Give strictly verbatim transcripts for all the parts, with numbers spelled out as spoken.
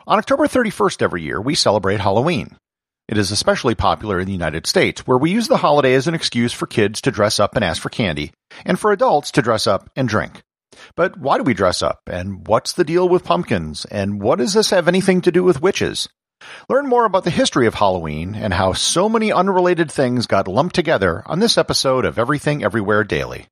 On October thirty-first every year, we celebrate Halloween. It is especially popular in the United States, where we use the holiday as an excuse for kids to dress up and ask for candy, and for adults to dress up and drink. But why do we dress up, and what's the deal with pumpkins, and what does this have anything to do with witches? Learn more about the history of Halloween and how so many unrelated things got lumped together on this episode of Everything Everywhere Daily.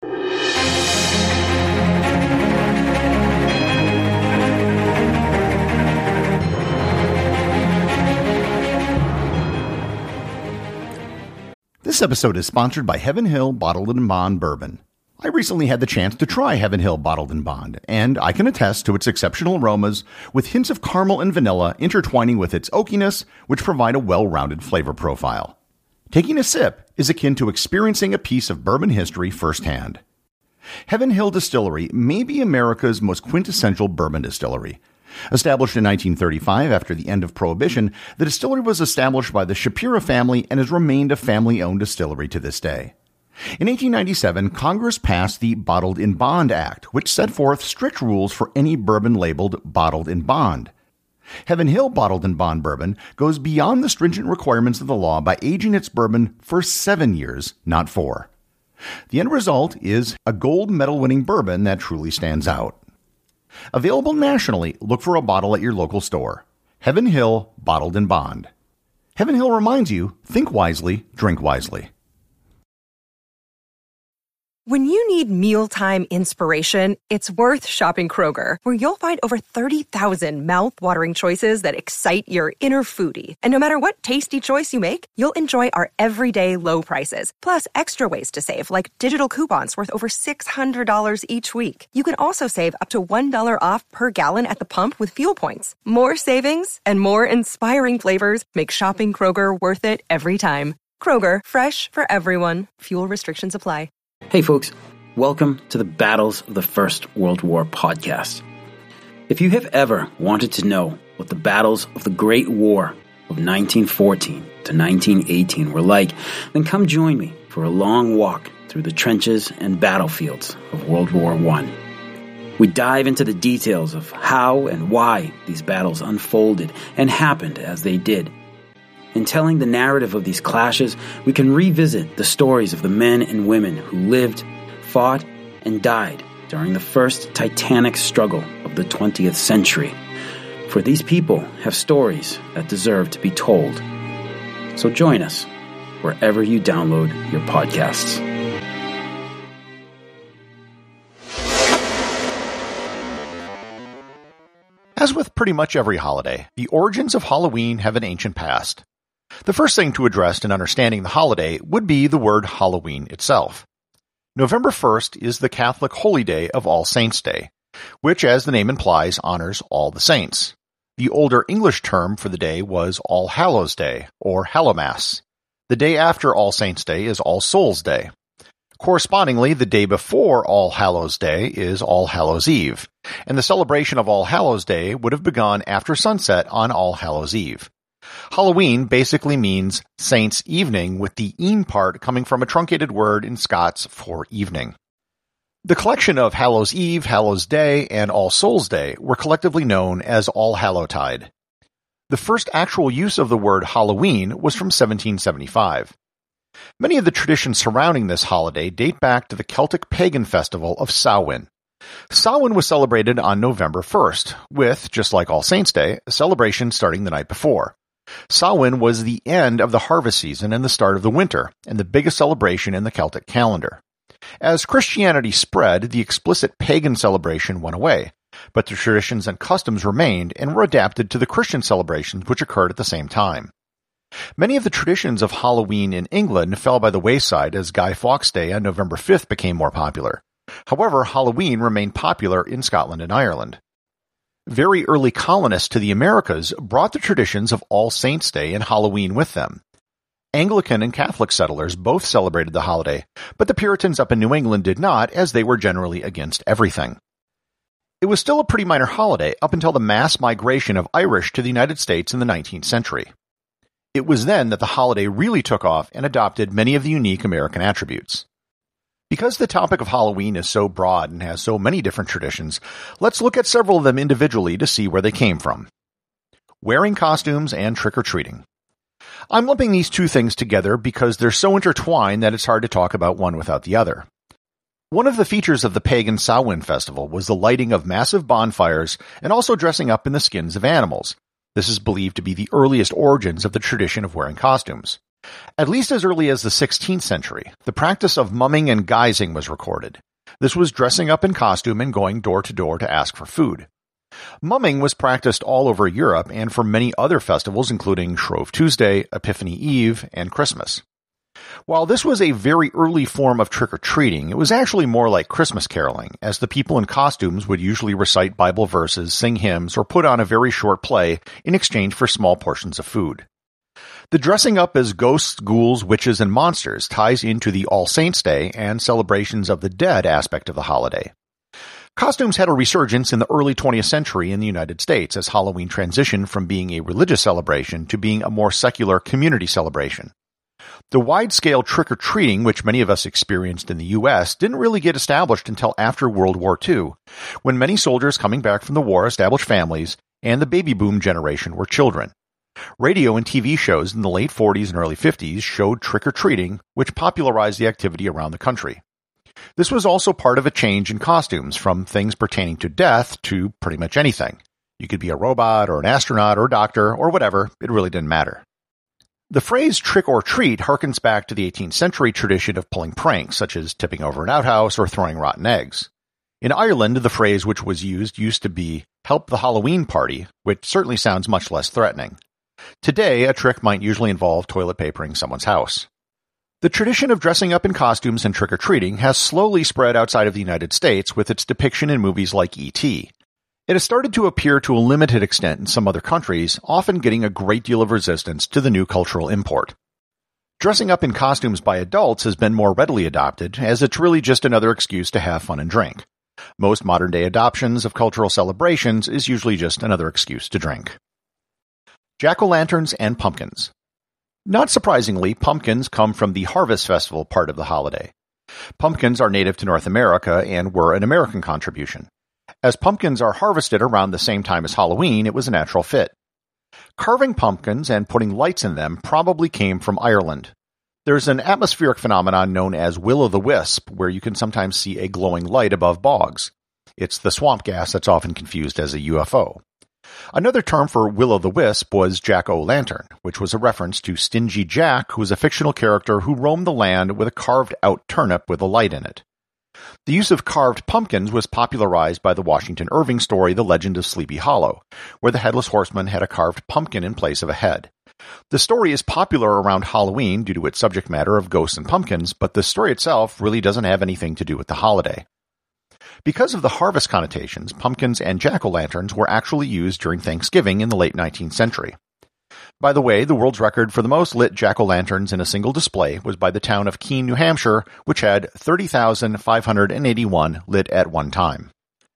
This episode is sponsored by Heaven Hill Bottled and Bond Bourbon. I recently had the chance to try Heaven Hill Bottled and Bond, and I can attest to its exceptional aromas with hints of caramel and vanilla intertwining with its oakiness, which provide a well-rounded flavor profile. Taking a sip is akin to experiencing a piece of bourbon history firsthand. Heaven Hill Distillery may be America's most quintessential bourbon distillery. Established in nineteen thirty-five after the end of Prohibition, the distillery was established by the Shapira family and has remained a family-owned distillery to this day. In eighteen ninety-seven, Congress passed the Bottled in Bond Act, which set forth strict rules for any bourbon labeled Bottled in Bond. Heaven Hill Bottled in Bond Bourbon goes beyond the stringent requirements of the law by aging its bourbon for seven years, not four. The end result is a gold medal-winning bourbon that truly stands out. Available nationally, look for a bottle at your local store. Heaven Hill Bottled in Bond. Heaven Hill reminds you, think wisely, drink wisely. When you need mealtime inspiration, it's worth shopping Kroger, where you'll find over thirty thousand mouth-watering choices that excite your inner foodie. And no matter what tasty choice you make, you'll enjoy our everyday low prices, plus extra ways to save, like digital coupons worth over six hundred dollars each week. You can also save up to one dollar off per gallon at the pump with fuel points. More savings and more inspiring flavors make shopping Kroger worth it every time. Kroger, fresh for everyone. Fuel restrictions apply. Hey folks, welcome to the Battles of the First World War podcast. If you have ever wanted to know what the battles of the Great War of nineteen fourteen to nineteen eighteen were like, then come join me for a long walk through the trenches and battlefields of World War One. We dive into the details of how and why these battles unfolded and happened as they did. In telling the narrative of these clashes, we can revisit the stories of the men and women who lived, fought, and died during the first titanic struggle of the twentieth century. For these people have stories that deserve to be told. So join us wherever you download your podcasts. As with pretty much every holiday, the origins of Halloween have an ancient past. The first thing to address in understanding the holiday would be the word Halloween itself. November first is the Catholic holy day of All Saints' Day, which, as the name implies, honors all the saints. The older English term for the day was All Hallows' Day, or Hallowmas. The day after All Saints' Day is All Souls' Day. Correspondingly, the day before All Hallows' Day is All Hallows' Eve, and the celebration of All Hallows' Day would have begun after sunset on All Hallows' Eve. Halloween basically means Saints' Evening, with the "een" part coming from a truncated word in Scots for evening. The collection of Hallows' Eve, Hallows' Day, and All Souls' Day were collectively known as All Hallowtide. The first actual use of the word Halloween was from seventeen seventy-five. Many of the traditions surrounding this holiday date back to the Celtic pagan festival of Samhain. Samhain was celebrated on November first, with, just like All Saints' Day, a celebration starting the night before. Samhain was the end of the harvest season and the start of the winter, and the biggest celebration in the Celtic calendar. As Christianity spread, the explicit pagan celebration went away, but the traditions and customs remained and were adapted to the Christian celebrations which occurred at the same time. Many of the traditions of Halloween in England fell by the wayside as Guy Fawkes Day on November fifth became more popular. However, Halloween remained popular in Scotland and Ireland. Very early colonists to the Americas brought the traditions of All Saints' Day and Halloween with them. Anglican and Catholic settlers both celebrated the holiday, but the Puritans up in New England did not, as they were generally against everything. It was still a pretty minor holiday up until the mass migration of Irish to the United States in the nineteenth century. It was then that the holiday really took off and adopted many of the unique American attributes. Because the topic of Halloween is so broad and has so many different traditions, let's look at several of them individually to see where they came from. wearing costumes and trick-or-treating. I'm lumping these two things together because they're so intertwined that it's hard to talk about one without the other. One of the features of the pagan Samhain festival was the lighting of massive bonfires and also dressing up in the skins of animals. This is believed to be the earliest origins of the tradition of wearing costumes. At least as early as the sixteenth century, the practice of mumming and guising was recorded. This was dressing up in costume and going door to door to ask for food. Mumming was practiced all over Europe and for many other festivals including Shrove Tuesday, Epiphany Eve, and Christmas. While this was a very early form of trick-or-treating, it was actually more like Christmas caroling, as the people in costumes would usually recite Bible verses, sing hymns, or put on a very short play in exchange for small portions of food. The dressing up as ghosts, ghouls, witches, and monsters ties into the All Saints' Day and celebrations of the dead aspect of the holiday. Costumes had a resurgence in the early twentieth century in the United States as Halloween transitioned from being a religious celebration to being a more secular community celebration. The wide-scale trick-or-treating which many of us experienced in the U S didn't really get established until after World War Two, when many soldiers coming back from the war established families, and the baby boom generation were children. Radio and T V shows in the late forties and early fifties showed trick-or-treating, which popularized the activity around the country. This was also part of a change in costumes, from things pertaining to death to pretty much anything. You could be a robot or an astronaut or a doctor or whatever, it really didn't matter. The phrase trick or treat harkens back to the eighteenth century tradition of pulling pranks, such as tipping over an outhouse or throwing rotten eggs. In Ireland, the phrase which was used used to be help the Halloween party, which certainly sounds much less threatening. Today, a trick might usually involve toilet papering someone's house. The tradition of dressing up in costumes and trick-or-treating has slowly spread outside of the United States with its depiction in movies like E T It has started to appear to a limited extent in some other countries, often getting a great deal of resistance to the new cultural import. Dressing up in costumes by adults has been more readily adopted, as it's really just another excuse to have fun and drink. Most modern-day adoptions of cultural celebrations is usually just another excuse to drink. Jack-o'-lanterns and pumpkins. Not surprisingly, pumpkins come from the Harvest Festival part of the holiday. Pumpkins are native to North America and were an American contribution. As pumpkins are harvested around the same time as Halloween, it was a natural fit. Carving pumpkins and putting lights in them probably came from Ireland. There's an atmospheric phenomenon known as will-o'-the-wisp, where you can sometimes see a glowing light above bogs. It's the swamp gas that's often confused as a U F O. Another term for will-o'-the-wisp was jack-o'-lantern, which was a reference to Stingy Jack, who was a fictional character who roamed the land with a carved-out turnip with a light in it. The use of carved pumpkins was popularized by the Washington Irving story The Legend of Sleepy Hollow, where the Headless Horseman had a carved pumpkin in place of a head. The story is popular around Halloween due to its subject matter of ghosts and pumpkins, but the story itself really doesn't have anything to do with the holiday. Because of the harvest connotations, pumpkins and jack-o'-lanterns were actually used during Thanksgiving in the late nineteenth century. By the way, the world's record for the most lit jack-o'-lanterns in a single display was by the town of Keene, New Hampshire, which had thirty thousand five hundred eighty-one lit at one time.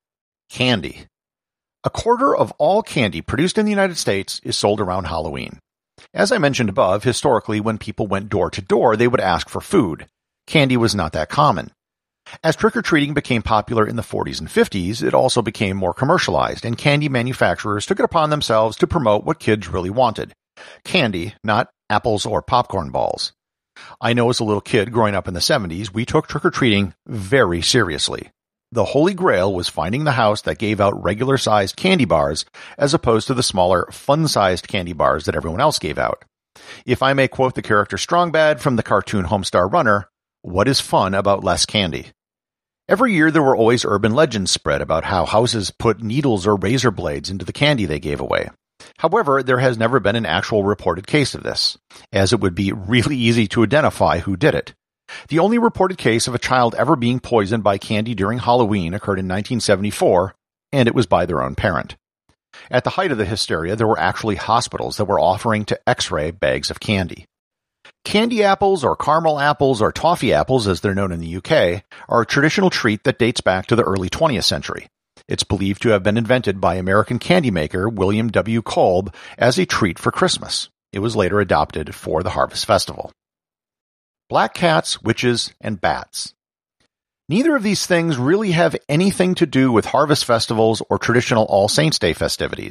Candy. A quarter of all candy produced in the United States is sold around Halloween. As I mentioned above, historically, when people went door to door, they would ask for food. Candy was not that common. As trick-or-treating became popular in the forties and fifties, it also became more commercialized, and candy manufacturers took it upon themselves to promote what kids really wanted. Candy, not apples or popcorn balls. I know as a little kid growing up in the seventies, we took trick-or-treating very seriously. The holy grail was finding the house that gave out regular-sized candy bars, as opposed to the smaller, fun-sized candy bars that everyone else gave out. If I may quote the character Strongbad from the cartoon Homestar Runner, what is fun about less candy? Every year there were always urban legends spread about how houses put needles or razor blades into the candy they gave away. However, there has never been an actual reported case of this, as it would be really easy to identify who did it. The only reported case of a child ever being poisoned by candy during Halloween occurred in nineteen seventy-four, and it was by their own parent. At the height of the hysteria, there were actually hospitals that were offering to X-ray bags of candy. Candy apples, or caramel apples, or toffee apples as they're known in the U K, are a traditional treat that dates back to the early twentieth century. It's believed to have been invented by American candy maker William W. Kolb as a treat for Christmas. It was later adopted for the Harvest Festival. Black cats, witches, and bats. Neither of these things really have anything to do with harvest festivals or traditional All Saints' Day festivities.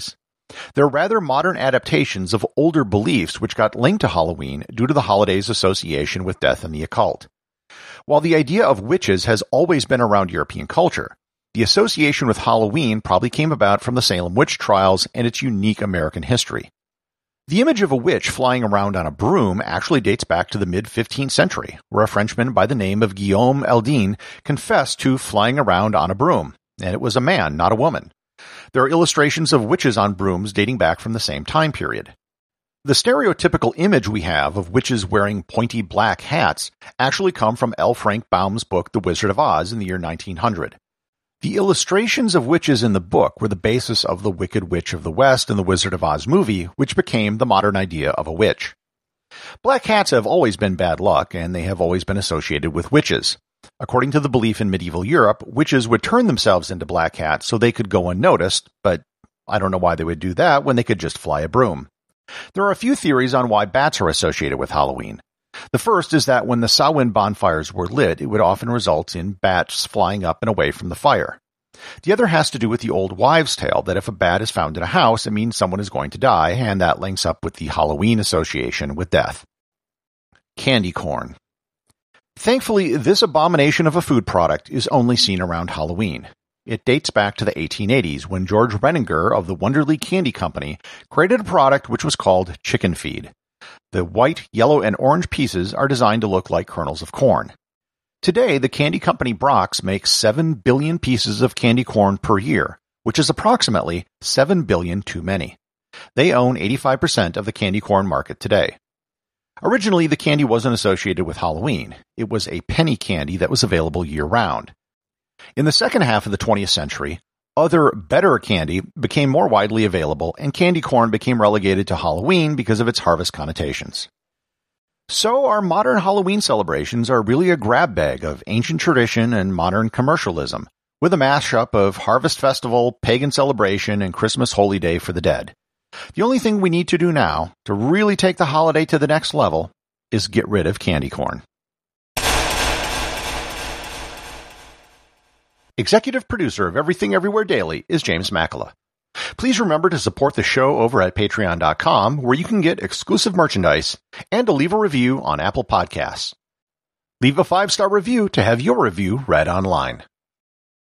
They're rather modern adaptations of older beliefs which got linked to Halloween due to the holiday's association with death and the occult. While the idea of witches has always been around European culture, the association with Halloween probably came about from the Salem witch trials and its unique American history. The image of a witch flying around on a broom actually dates back to the mid-fifteenth century, where a Frenchman by the name of Guillaume Eldin confessed to flying around on a broom, and it was a man, not a woman. There are illustrations of witches on brooms dating back from the same time period. The stereotypical image we have of witches wearing pointy black hats actually come from L. Frank Baum's book The Wizard of Oz in the year nineteen hundred. The illustrations of witches in the book were the basis of the Wicked Witch of the West and the Wizard of Oz movie, which became the modern idea of a witch. Black hats have always been bad luck, and they have always been associated with witches. According to the belief in medieval Europe, witches would turn themselves into black hats so they could go unnoticed, but I don't know why they would do that when they could just fly a broom. There are a few theories on why bats are associated with Halloween. The first is that when the Samhain bonfires were lit, it would often result in bats flying up and away from the fire. The other has to do with the old wives' tale that if a bat is found in a house, it means someone is going to die, and that links up with the Halloween association with death. Candy corn. Thankfully, this abomination of a food product is only seen around Halloween. It dates back to the eighteen eighties when George Renninger of the Wonderly Candy Company created a product which was called Chicken Feed. The white, yellow, and orange pieces are designed to look like kernels of corn. Today, the candy company Brach's makes seven billion pieces of candy corn per year, which is approximately seven billion too many. They own eighty-five percent of the candy corn market today. Originally, the candy wasn't associated with Halloween. It was a penny candy that was available year-round. In the second half of the twentieth century, other, better candy became more widely available, and candy corn became relegated to Halloween because of its harvest connotations. So our modern Halloween celebrations are really a grab bag of ancient tradition and modern commercialism, with a mashup of harvest festival, pagan celebration, and Christmas holy day for the dead. The only thing we need to do now to really take the holiday to the next level is get rid of candy corn. Executive producer of Everything Everywhere Daily is James Makala. Please remember to support the show over at patreon dot com, where you can get exclusive merchandise, and to leave a review on Apple Podcasts. Leave a five-star review to have your review read online.